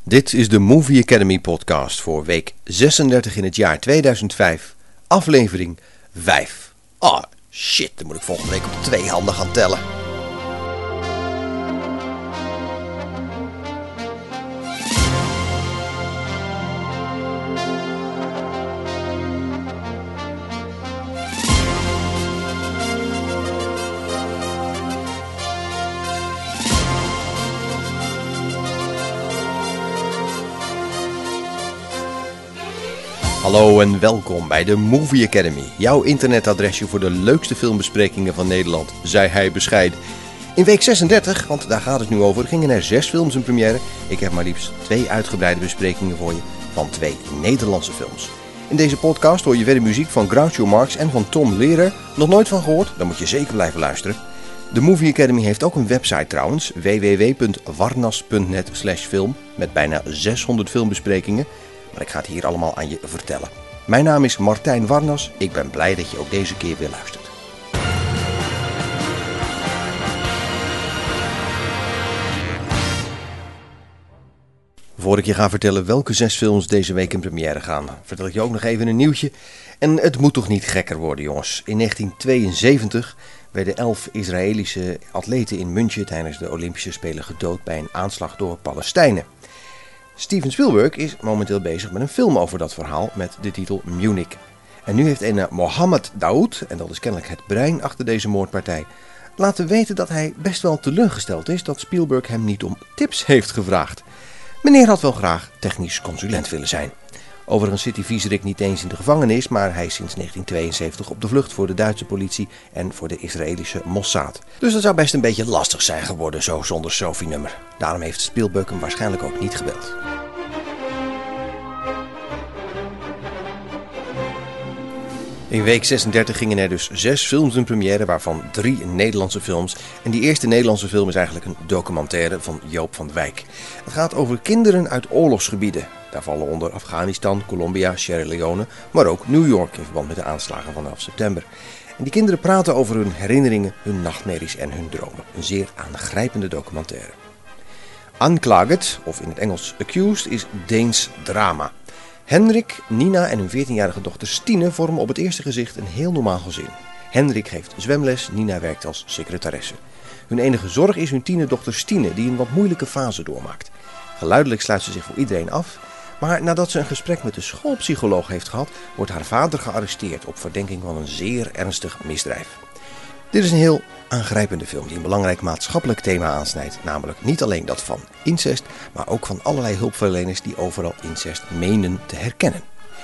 Dit is de Movie Academy podcast voor week 36 in het jaar 2005, aflevering 5. Oh shit, dan moet ik volgende week op 2 handen gaan tellen. Hallo en welkom bij de Movie Academy, jouw internetadresje voor de leukste filmbesprekingen van Nederland, zei hij bescheiden. In week 36, want daar gaat het nu over, gingen er 6 films in première. Ik heb maar liefst 2 uitgebreide besprekingen voor je van 2 Nederlandse films. In deze podcast hoor je verder muziek van Groucho Marx en van Tom Lehrer. Nog nooit van gehoord? Dan moet je zeker blijven luisteren. De Movie Academy heeft ook een website trouwens, www.warnas.net/film, met bijna 600 filmbesprekingen. Maar ik ga het hier allemaal aan je vertellen. Mijn naam is Martijn Warnas. Ik ben blij dat je ook deze keer weer luistert. Voor ik je ga vertellen welke 6 films deze week in première gaan, vertel ik je ook nog even een nieuwtje. En het moet toch niet gekker worden, jongens. In 1972 werden 11 Israëlische atleten in München tijdens de Olympische Spelen gedood bij een aanslag door Palestijnen. Steven Spielberg is momenteel bezig met een film over dat verhaal met de titel Munich. En nu heeft een Mohammed Daoud, en dat is kennelijk het brein achter deze moordpartij, laten weten dat hij best wel teleurgesteld is dat Spielberg hem niet om tips heeft gevraagd. Meneer had wel graag technisch consulent willen zijn. Overigens zit die viezerik niet eens in de gevangenis, maar hij is sinds 1972 op de vlucht voor de Duitse politie en voor de Israëlische Mossad. Dus dat zou best een beetje lastig zijn geworden zo zonder Sophie-nummer. Daarom heeft Spielberg hem waarschijnlijk ook niet gebeld. In week 36 gingen er dus 6 films in première, waarvan 3 Nederlandse films. En die eerste Nederlandse film is eigenlijk een documentaire van Joop van Wijk. Het gaat over kinderen uit oorlogsgebieden. Daar vallen onder Afghanistan, Colombia, Sierra Leone, maar ook New York in verband met de aanslagen van 11 september. En die kinderen praten over hun herinneringen, hun nachtmerries en hun dromen. Een zeer aangrijpende documentaire. Anklaget, of in het Engels Accused, is Deens drama. Henrik, Nina en hun 14-jarige dochter Stine vormen op het eerste gezicht een heel normaal gezin. Henrik geeft zwemles, Nina werkt als secretaresse. Hun enige zorg is hun tienerdochter Stine, die een wat moeilijke fase doormaakt. Geluidelijk sluit ze zich voor iedereen af, maar nadat ze een gesprek met de schoolpsycholoog heeft gehad, wordt haar vader gearresteerd op verdenking van een zeer ernstig misdrijf. Dit is een heel aangrijpende film die een belangrijk maatschappelijk thema aansnijdt, namelijk niet alleen dat van incest, maar ook van allerlei hulpverleners die overal incest menen te herkennen.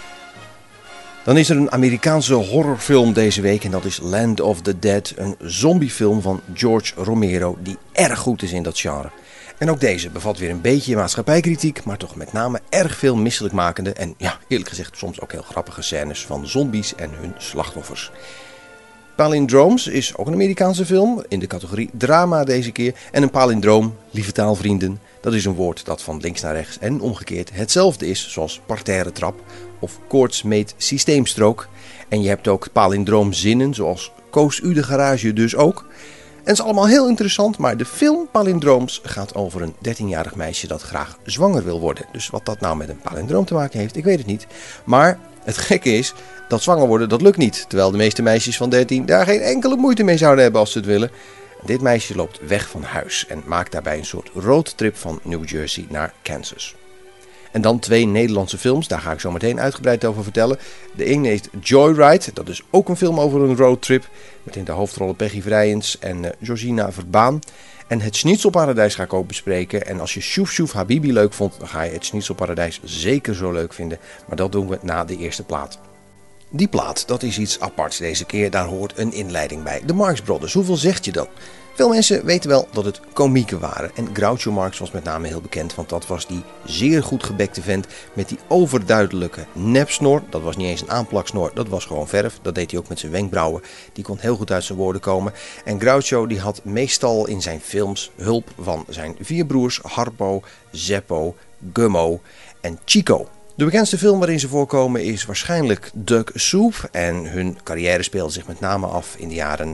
Dan is er een Amerikaanse horrorfilm deze week en dat is Land of the Dead, een zombiefilm van George Romero die erg goed is in dat genre. En ook deze bevat weer een beetje maatschappijkritiek, maar toch met name erg veel misselijkmakende en ja, eerlijk gezegd soms ook heel grappige scènes van zombies en hun slachtoffers. Palindromes is ook een Amerikaanse film, in de categorie drama deze keer. En een palindroom, lieve taalvrienden, dat is een woord dat van links naar rechts en omgekeerd hetzelfde is, zoals parterre trap of koortsmeet systeemstrook. En je hebt ook palindroomzinnen, zoals koos u de garage dus ook. En het is allemaal heel interessant, maar de film Palindrooms gaat over een 13-jarig meisje dat graag zwanger wil worden. Dus wat dat nou met een palindroom te maken heeft, ik weet het niet. Maar het gekke is, dat zwanger worden, dat lukt niet. Terwijl de meeste meisjes van 13 daar geen enkele moeite mee zouden hebben als ze het willen. Dit meisje loopt weg van huis en maakt daarbij een soort roadtrip van New Jersey naar Kansas. En dan 2 Nederlandse films, daar ga ik zo meteen uitgebreid over vertellen. De ene heet Joyride, dat is ook een film over een roadtrip. Met in de hoofdrollen Peggy Vrijens en Georgina Verbaan. En het Schnitzelparadijs ga ik ook bespreken. En als je Shoef Shoef Habibi leuk vond, dan ga je het Schnitzelparadijs zeker zo leuk vinden. Maar dat doen we na de eerste plaat. Die plaat, dat is iets aparts deze keer. Daar hoort een inleiding bij. De Marx Brothers, hoeveel zegt je dat? Veel mensen weten wel dat het komieken waren. En Groucho Marx was met name heel bekend, want dat was die zeer goed gebekte vent met die overduidelijke nepsnor. Dat was niet eens een aanplaksnor, dat was gewoon verf. Dat deed hij ook met zijn wenkbrauwen. Die kon heel goed uit zijn woorden komen. En Groucho die had meestal in zijn films hulp van zijn 4 broers Harpo, Zeppo, Gummo en Chico. De bekendste film waarin ze voorkomen is waarschijnlijk Duck Soup. En hun carrière speelde zich met name af in de jaren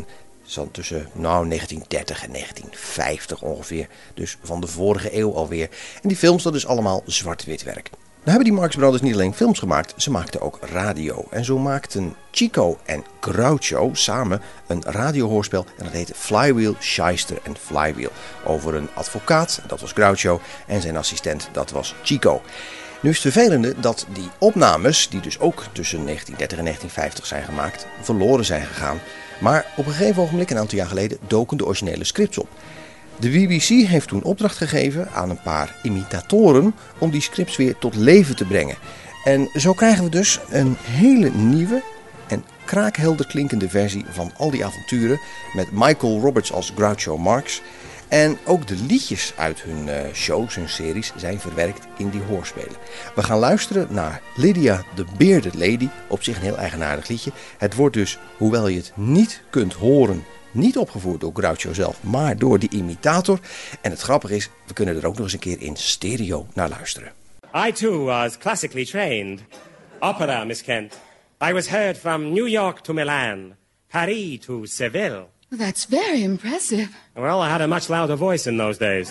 Zo tussen 1930 en 1950 ongeveer. Dus van de vorige eeuw alweer. En die films, dat is allemaal zwart-wit werk. Nou hebben die Marx Brothers niet alleen films gemaakt, ze maakten ook radio. En zo maakten Chico en Groucho samen een radiohoorspel en dat heette Flywheel, Shyster en Flywheel. Over een advocaat, dat was Groucho, en zijn assistent, dat was Chico. Nu is het vervelende dat die opnames, die dus ook tussen 1930 en 1950 zijn gemaakt, verloren zijn gegaan. Maar op een gegeven ogenblik, een aantal jaar geleden, doken de originele scripts op. De BBC heeft toen opdracht gegeven aan een paar imitatoren om die scripts weer tot leven te brengen. En zo krijgen we dus een hele nieuwe en kraakhelder klinkende versie van al die avonturen met Michael Roberts als Groucho Marx. En ook de liedjes uit hun shows, hun series, zijn verwerkt in die hoorspelen. We gaan luisteren naar Lydia the Bearded Lady, op zich een heel eigenaardig liedje. Het wordt dus, hoewel je het niet kunt horen, niet opgevoerd door Groucho zelf, maar door die imitator. En het grappige is, we kunnen er ook nog eens een keer in stereo naar luisteren. I too was classically trained. Opera, Miss Kent. I was heard from New York to Milan, Paris to Seville. That's very impressive. Well, I had a much louder voice in those days.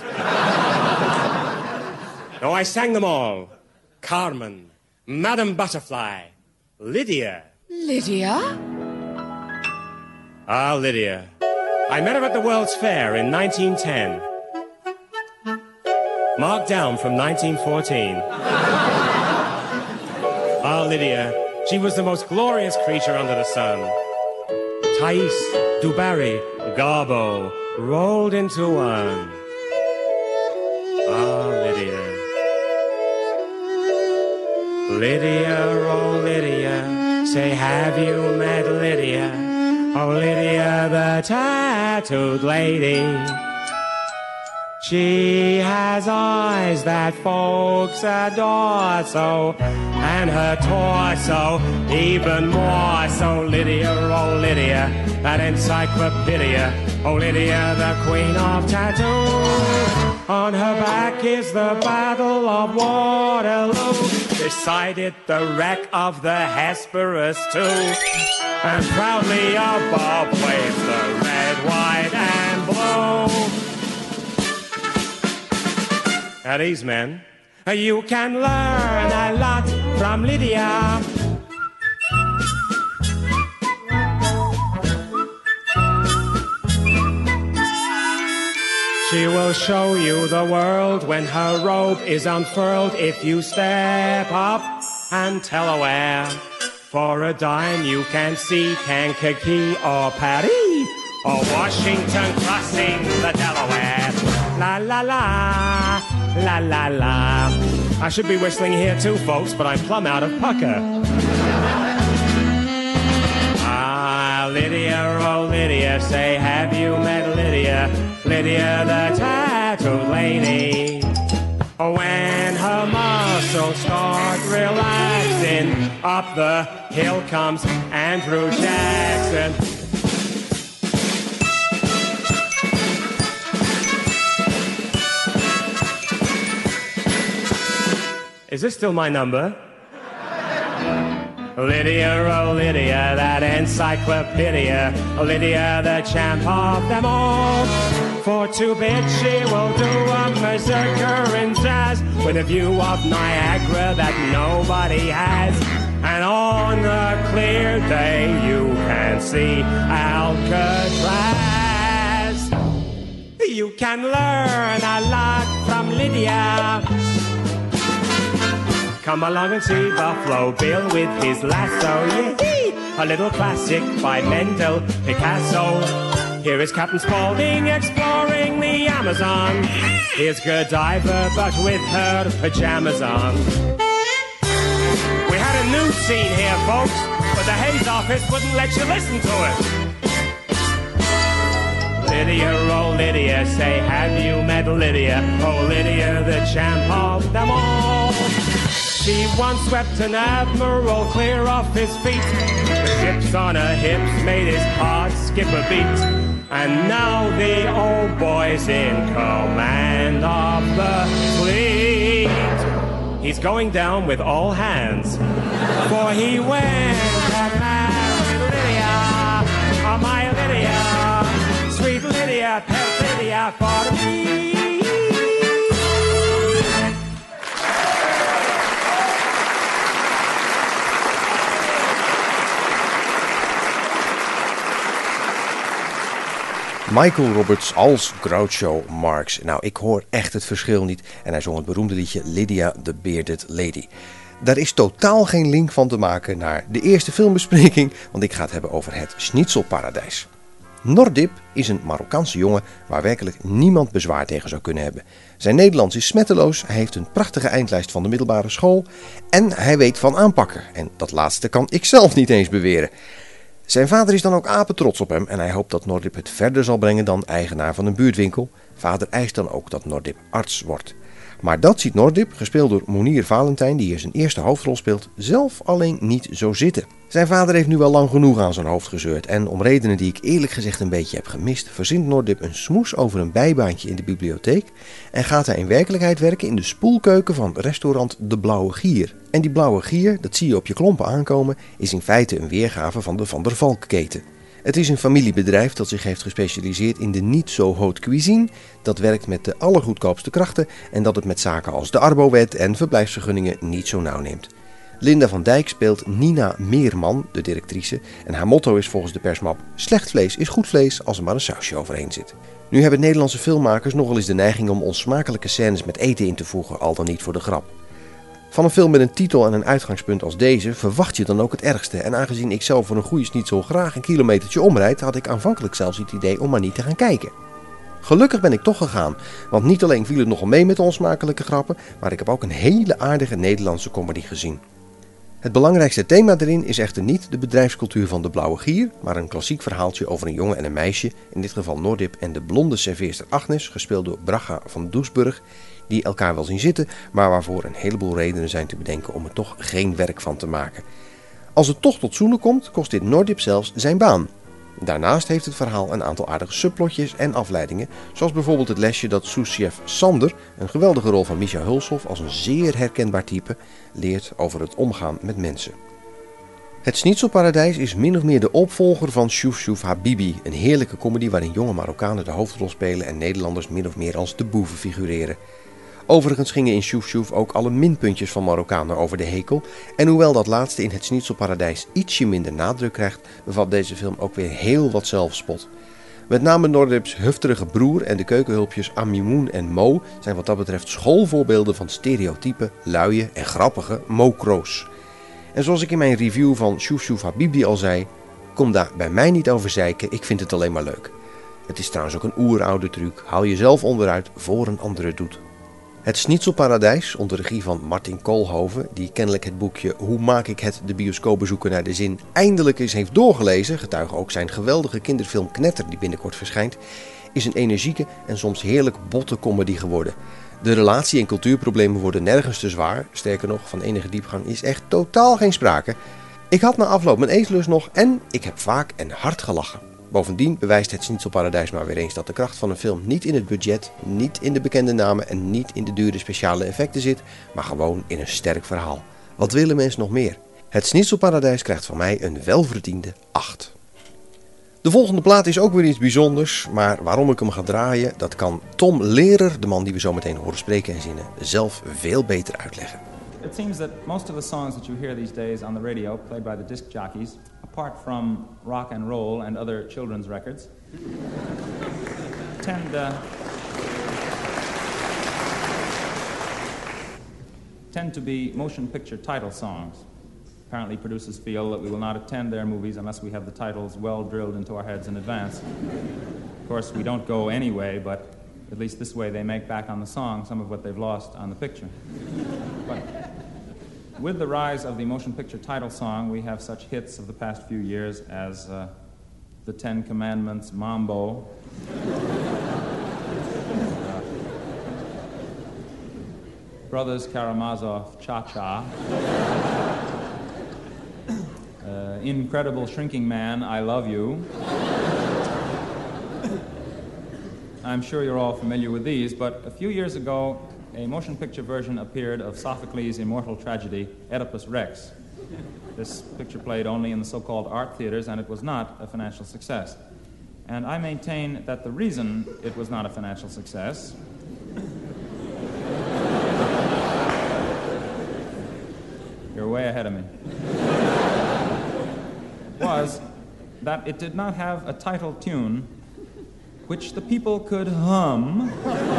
No, I sang them all. Carmen, Madame Butterfly, Lydia. Lydia? Ah, Lydia. I met her at the World's Fair in 1910. Marked down from 1914. Ah, Lydia. She was the most glorious creature under the sun. Thais, Dubarry, Garbo, rolled into one. Ah, Lydia. Lydia, oh Lydia, say have you met Lydia? Oh Lydia, the tattooed lady. She has eyes that folks adore so, and her torso even more so. Lydia, oh Lydia, that encyclopedia. Oh Lydia, the queen of tattoo. On her back is the Battle of Waterloo. Beside it the wreck of the Hesperus too. And proudly above waves the red, white, and blue. Now these men, you can learn a lot from Lydia. She will show you the world when her robe is unfurled. If you step up and tell her where, for a dime you can see Kankakee or Paris or Washington crossing the Delaware. La la la, la la la. I should be whistling here too, folks, but I'm plumb out of pucker. Ah, Lydia, oh Lydia, say have you met Lydia? Lydia the tattooed lady. When her muscles start relaxing, up the hill comes Andrew Jackson. Is this still my number? Lydia, oh Lydia, that encyclopedia. Lydia, the champ of them all. For 2 bits she will do a berserker in jazz with a view of Niagara that nobody has. And on a clear day you can see Alcatraz. You can learn a lot from Lydia. Come along and see Buffalo Bill with his lasso, yee-hee! A little classic by Mendel Picasso. Here is Captain Spaulding exploring the Amazon. Here's Godiva, but with her pajamas on. We had a news scene here, folks, but the Hayes office wouldn't let you listen to it. Lydia, oh Lydia, say have you met Lydia? Oh Lydia, the champ of them all. She once swept an admiral clear off his feet. The ships on her hips made his heart skip a beat. And now the old boy's in command of the fleet. He's going down with all hands, for he went to marry Lydia, oh my Lydia. Lydia, tell Lydia for me. Michael Roberts als Groucho Marx. Nou, ik hoor echt het verschil niet. En hij zong het beroemde liedje Lydia the Bearded Lady. Daar is totaal geen link van te maken naar de eerste filmbespreking, want ik ga het hebben over het Schnitzelparadijs. Nordip is een Marokkaanse jongen waar werkelijk niemand bezwaar tegen zou kunnen hebben. Zijn Nederlands is smetteloos, hij heeft een prachtige eindlijst van de middelbare school en hij weet van aanpakken. En dat laatste kan ik zelf niet eens beweren. Zijn vader is dan ook apetrots op hem en hij hoopt dat Nordip het verder zal brengen dan eigenaar van een buurtwinkel. Vader eist dan ook dat Nordip arts wordt. Maar dat ziet Nordip, gespeeld door Monier Valentijn, die hier zijn eerste hoofdrol speelt, zelf alleen niet zo zitten. Zijn vader heeft nu wel lang genoeg aan zijn hoofd gezeurd en om redenen die ik eerlijk gezegd een beetje heb gemist, verzint Nordip een smoes over een bijbaantje in de bibliotheek en gaat hij in werkelijkheid werken in de spoelkeuken van restaurant De Blauwe Gier. En die Blauwe Gier, dat zie je op je klompen aankomen, is in feite een weergave van de Van der Valk-keten. Het is een familiebedrijf dat zich heeft gespecialiseerd in de niet zo haute cuisine, dat werkt met de allergoedkoopste krachten en dat het met zaken als de Arbowet en verblijfsvergunningen niet zo nauw neemt. Linda van Dijk speelt Nina Meerman, de directrice, en haar motto is volgens de persmap: slecht vlees is goed vlees als er maar een sausje overheen zit. Nu hebben Nederlandse filmmakers nogal eens de neiging om onsmakelijke scènes met eten in te voegen, al dan niet voor de grap. Van een film met een titel en een uitgangspunt als deze verwacht je dan ook het ergste. En aangezien ik zelf voor een goede schnitzel graag een kilometertje omrijd, had ik aanvankelijk zelfs het idee om maar niet te gaan kijken. Gelukkig ben ik toch gegaan, want niet alleen viel het nogal mee met de onsmakelijke grappen, maar ik heb ook een hele aardige Nederlandse comedy gezien. Het belangrijkste thema erin is echter niet de bedrijfscultuur van de Blauwe Gier, maar een klassiek verhaaltje over een jongen en een meisje, in dit geval Nordip en de blonde serveerster Agnes, gespeeld door Braga van Doesburg, die elkaar wel zien zitten, maar waarvoor een heleboel redenen zijn te bedenken om er toch geen werk van te maken. Als het toch tot zoenen komt, kost dit Nordip zelfs zijn baan. Daarnaast heeft het verhaal een aantal aardige subplotjes en afleidingen, zoals bijvoorbeeld het lesje dat souschef Sander, een geweldige rol van Misha Hulshoff als een zeer herkenbaar type, leert over het omgaan met mensen. Het Schnitzelparadijs is min of meer de opvolger van Shouf Shouf Habibi, een heerlijke comedy waarin jonge Marokkanen de hoofdrol spelen en Nederlanders min of meer als de boeven figureren. Overigens gingen in Shouf Shouf ook alle minpuntjes van Marokkanen over de hekel. En hoewel dat laatste in het Schnitzelparadijs ietsje minder nadruk krijgt, bevat deze film ook weer heel wat zelfspot. Met name Nordips hufterige broer en de keukenhulpjes Amimoen en Mo zijn wat dat betreft schoolvoorbeelden van stereotype, luie en grappige mokro's. En zoals ik in mijn review van Shouf Shouf Habibi al zei, kom daar bij mij niet over zeiken, ik vind het alleen maar leuk. Het is trouwens ook een oeroude truc, haal jezelf onderuit voor een andere het doet. Het Schnitzelparadijs, onder regie van Martin Koolhoven, die kennelijk het boekje Hoe maak ik het de bioscoopbezoeker naar de zin eindelijk eens heeft doorgelezen, getuige ook zijn geweldige kinderfilm Knetter die binnenkort verschijnt, is een energieke en soms heerlijk botte comedy geworden. De relatie- en cultuurproblemen worden nergens te zwaar, sterker nog, van enige diepgang is echt totaal geen sprake. Ik had na afloop mijn eetlust nog en ik heb vaak en hard gelachen. Bovendien bewijst het Schnitzelparadijs maar weer eens dat de kracht van een film niet in het budget, niet in de bekende namen en niet in de dure speciale effecten zit, maar gewoon in een sterk verhaal. Wat willen mensen nog meer? Het Schnitzelparadijs krijgt van mij een welverdiende 8. De volgende plaat is ook weer iets bijzonders, maar waarom ik hem ga draaien, dat kan Tom Lehrer, de man die we zo meteen horen spreken en zinnen, zelf veel beter uitleggen. It seems that most of the songs that you hear these days on the radio, played by the disc jockeys, apart from rock and roll and other children's records, tend to be motion picture title songs. Apparently producers feel that we will not attend their movies unless we have the titles well drilled into our heads in advance. Of course, we don't go anyway, but at least this way they make back on the song some of what they've lost on the picture. But with the rise of the motion picture title song, we have such hits of the past few years as The Ten Commandments, Mambo, Brothers Karamazov, Cha-Cha, Incredible Shrinking Man, I Love You. I'm sure you're all familiar with these, but a few years ago, a motion picture version appeared of Sophocles' immortal tragedy, Oedipus Rex. This picture played only in the so-called art theaters, and it was not a financial success. And I maintain that the reason it was not a financial success you're way ahead of me, was that it did not have a title tune which the people could hum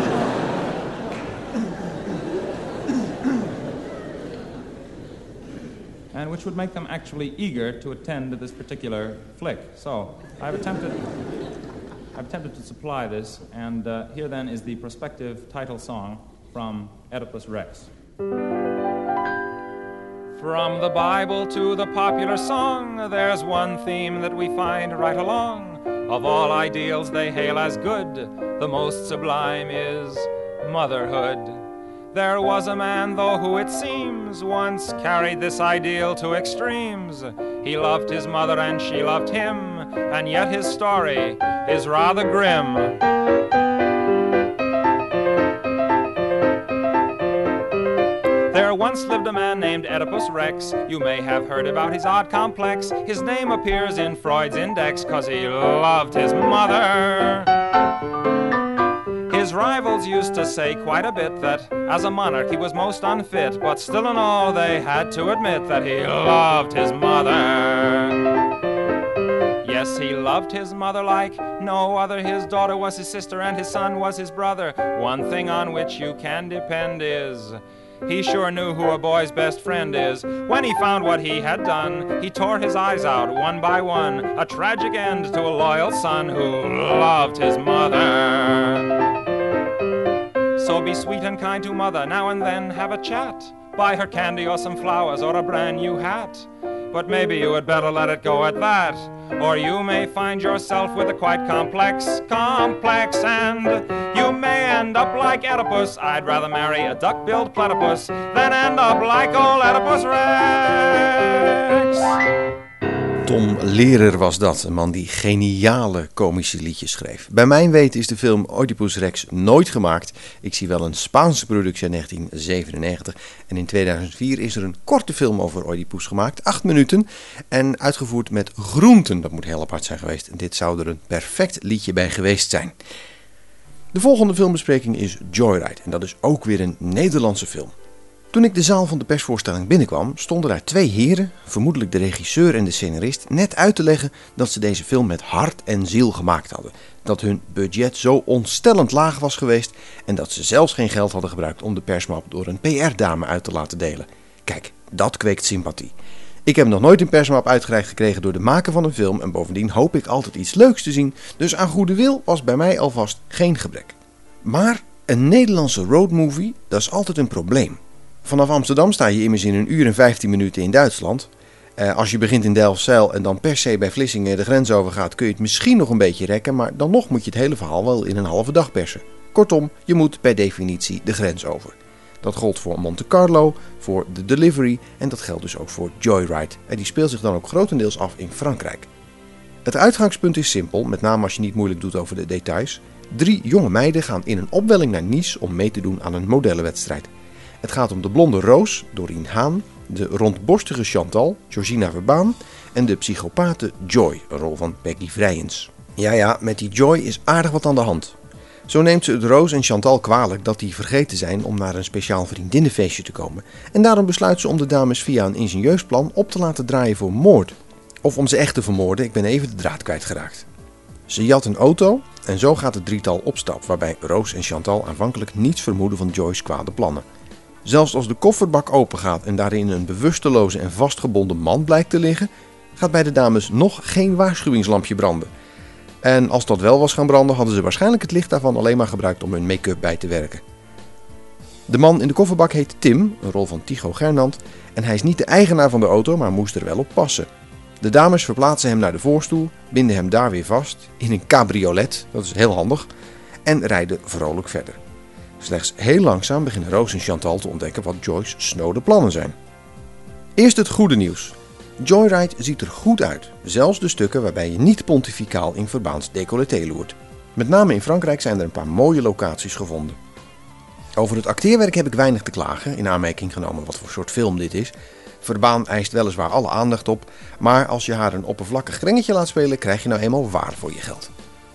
and which would make them actually eager to attend to this particular flick. So I've attempted to supply this, and here then is the prospective title song from Oedipus Rex. From the Bible to the popular song, there's one theme that we find right along. Of all ideals they hail as good, the most sublime is motherhood. There was a man, though, who it seems once carried this ideal to extremes. He loved his mother and she loved him, and yet his story is rather grim. There once lived a man named Oedipus Rex. You may have heard about his odd complex. His name appears in Freud's index 'cause he loved his mother. His rivals used to say quite a bit that as a monarch he was most unfit, but still in all they had to admit that he loved his mother. Yes, he loved his mother like no other. His daughter was his sister and his son was his brother. One thing on which you can depend is he sure knew who a boy's best friend is. When he found what he had done, he tore his eyes out one by one. A tragic end to a loyal son who loved his mother. So be sweet and kind to mother, now and then have a chat. Buy her candy or some flowers or a brand new hat. But maybe you had better let it go at that, or you may find yourself with a quite complex, and you may end up like Oedipus. I'd rather marry a duck-billed platypus than end up like old Oedipus Rex. Tom Lehrer was dat, een man die geniale komische liedjes schreef. Bij mijn weten is de film Oedipus Rex nooit gemaakt. Ik zie wel een Spaanse productie uit 1997. En in 2004 is er een korte film over Oedipus gemaakt, 8 minuten. En uitgevoerd met groenten, dat moet heel apart zijn geweest. En dit zou er een perfect liedje bij geweest zijn. De volgende filmbespreking is Joyride. En dat is ook weer een Nederlandse film. Toen ik de zaal van de persvoorstelling binnenkwam, stonden daar 2 heren, vermoedelijk de regisseur en de scenarist, net uit te leggen dat ze deze film met hart en ziel gemaakt hadden. Dat hun budget zo ontstellend laag was geweest en dat ze zelfs geen geld hadden gebruikt om de persmap door een PR-dame uit te laten delen. Kijk, dat kweekt sympathie. Ik heb nog nooit een persmap uitgereikt gekregen door de maker van een film en bovendien hoop ik altijd iets leuks te zien, dus aan goede wil was bij mij alvast geen gebrek. Maar een Nederlandse roadmovie, dat is altijd een probleem. Vanaf Amsterdam sta je immers in 1 uur en 15 minuten in Duitsland. Als je begint in Delfzijl en dan per se bij Vlissingen de grens overgaat, kun je het misschien nog een beetje rekken, maar dan nog moet je het hele verhaal wel in een halve dag persen. Kortom, je moet per definitie de grens over. Dat gold voor Monte Carlo, voor The Delivery en dat geldt dus ook voor Joyride. En die speelt zich dan ook grotendeels af in Frankrijk. Het uitgangspunt is simpel, met name als je niet moeilijk doet over de details. 3 jonge meiden gaan in een opwelling naar Nice om mee te doen aan een modellenwedstrijd. Het gaat om de blonde Roos, Doreen Haan, de rondborstige Chantal, Georgina Verbaan en de psychopathe Joy, een rol van Peggy Vrijens. Ja, met die Joy is aardig wat aan de hand. Zo neemt ze het Roos en Chantal kwalijk dat die vergeten zijn om naar een speciaal vriendinnenfeestje te komen. En daarom besluit ze om de dames via een ingenieursplan op te laten draaien voor moord. Of om ze echt te vermoorden, ik ben even de draad kwijtgeraakt. Ze jat een auto en zo gaat het drietal op stap, waarbij Roos en Chantal aanvankelijk niets vermoeden van Joy's kwade plannen. Zelfs als de kofferbak opengaat en daarin een bewusteloze en vastgebonden man blijkt te liggen, gaat bij de dames nog geen waarschuwingslampje branden. En als dat wel was gaan branden, hadden ze waarschijnlijk het licht daarvan alleen maar gebruikt om hun make-up bij te werken. De man in de kofferbak heet Tim, een rol van Tycho Gernand, en hij is niet de eigenaar van de auto, maar moest er wel op passen. De dames verplaatsen hem naar de voorstoel, binden hem daar weer vast, in een cabriolet, dat is heel handig, en rijden vrolijk verder. Slechts heel langzaam beginnen Roos en Chantal te ontdekken wat Joy's snode plannen zijn. Eerst het goede nieuws. Joyride ziet er goed uit, zelfs de stukken waarbij je niet pontificaal in Verbaans décolleté loert. Met name in Frankrijk zijn er een paar mooie locaties gevonden. Over het acteerwerk heb ik weinig te klagen, in aanmerking genomen wat voor soort film dit is. Verbaan eist weliswaar alle aandacht op, maar als je haar een oppervlakkig krengetje laat spelen, krijg je nou eenmaal waar voor je geld.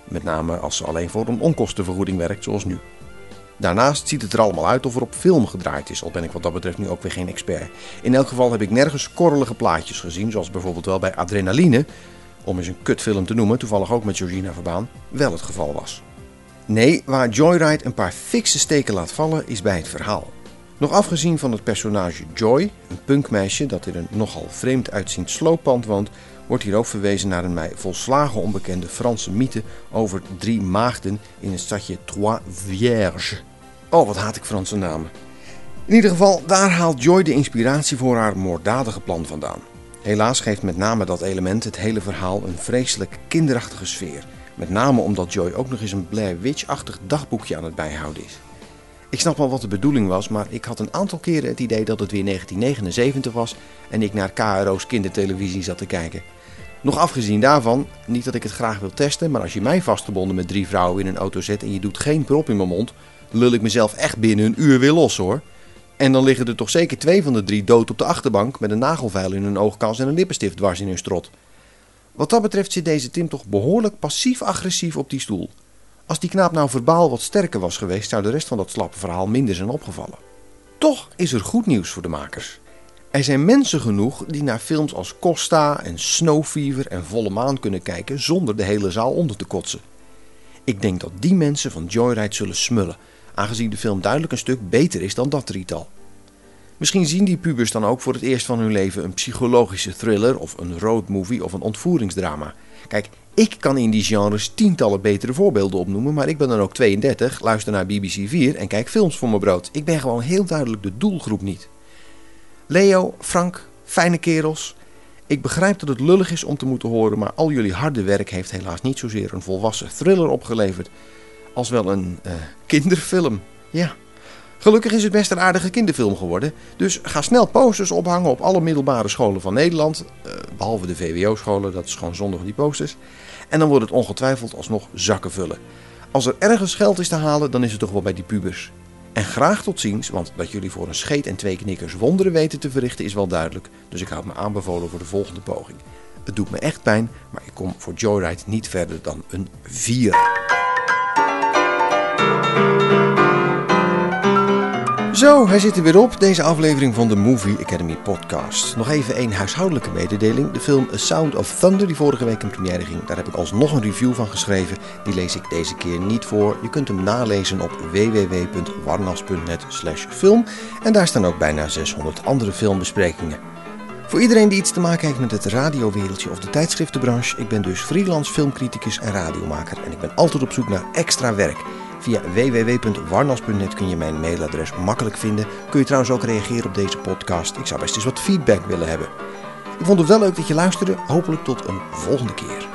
Met name als ze alleen voor een onkostenvergoeding werkt, zoals nu. Daarnaast ziet het er allemaal uit of er op film gedraaid is, al ben ik wat dat betreft nu ook weer geen expert. In elk geval heb ik nergens korrelige plaatjes gezien, zoals bijvoorbeeld wel bij Adrenaline, om eens een kutfilm te noemen, toevallig ook met Georgina Verbaan, wel het geval was. Nee, waar Joyride een paar fikse steken laat vallen is bij het verhaal. Nog afgezien van het personage Joy, een punkmeisje dat in een nogal vreemd uitziend slooppand woont, wordt hier ook verwezen naar een mij volslagen onbekende Franse mythe over 3 maagden in het stadje Trois Vierges. Oh, wat haat ik Franse namen. In ieder geval, daar haalt Joy de inspiratie voor haar moorddadige plan vandaan. Helaas geeft met name dat element het hele verhaal een vreselijk kinderachtige sfeer. Met name omdat Joy ook nog eens een Blair Witch-achtig dagboekje aan het bijhouden is. Ik snap wel wat de bedoeling was, maar ik had een aantal keren het idee dat het weer 1979 was en ik naar KRO's kindertelevisie zat te kijken. Nog afgezien daarvan, niet dat ik het graag wil testen, maar als je mij vastgebonden met 3 vrouwen in een auto zet en je doet geen prop in mijn mond, lul ik mezelf echt binnen een uur weer los hoor. En dan liggen er toch zeker 2 van de 3 dood op de achterbank met een nagelveil in hun oogkas en een lippenstift dwars in hun strot. Wat dat betreft zit deze Tim toch behoorlijk passief-agressief op die stoel. Als die knaap nou verbaal wat sterker was geweest, zou de rest van dat slappe verhaal minder zijn opgevallen. Toch is er goed nieuws voor de makers. Er zijn mensen genoeg die naar films als Costa en Snow Fever en Volle Maan kunnen kijken zonder de hele zaal onder te kotsen. Ik denk dat die mensen van Joyride zullen smullen, aangezien de film duidelijk een stuk beter is dan dat drietal. Misschien zien die pubers dan ook voor het eerst van hun leven een psychologische thriller of een roadmovie of een ontvoeringsdrama. Kijk, ik kan in die genres tientallen betere voorbeelden opnoemen, maar ik ben dan ook 32, luister naar BBC 4 en kijk films voor mijn brood. Ik ben gewoon heel duidelijk de doelgroep niet. Leo, Frank, fijne kerels. Ik begrijp dat het lullig is om te moeten horen, maar al jullie harde werk heeft helaas niet zozeer een volwassen thriller opgeleverd, als wel een kinderfilm. Ja. Gelukkig is het best een aardige kinderfilm geworden, dus ga snel posters ophangen op alle middelbare scholen van Nederland, behalve de VWO-scholen, dat is gewoon zonde van die posters. En dan wordt het ongetwijfeld alsnog zakken vullen. Als er ergens geld is te halen, dan is het toch wel bij die pubers. En graag tot ziens, want dat jullie voor een scheet en 2 knikkers wonderen weten te verrichten is wel duidelijk, dus ik houd me aanbevolen voor de volgende poging. Het doet me echt pijn, maar ik kom voor Joyride niet verder dan een 4. Zo, hij zit er weer op, deze aflevering van de Movie Academy podcast. Nog even een huishoudelijke mededeling. De film A Sound of Thunder, die vorige week in première ging, daar heb ik alsnog een review van geschreven. Die lees ik deze keer niet voor. Je kunt hem nalezen op www.warnas.net/film. En daar staan ook bijna 600 andere filmbesprekingen. Voor iedereen die iets te maken heeft met het radiowereldje of de tijdschriftenbranche, ik ben dus freelance filmcriticus en radiomaker en ik ben altijd op zoek naar extra werk. Via www.warnas.net kun je mijn mailadres makkelijk vinden. Kun je trouwens ook reageren op deze podcast. Ik zou best eens wat feedback willen hebben. Ik vond het wel leuk dat je luisterde. Hopelijk tot een volgende keer.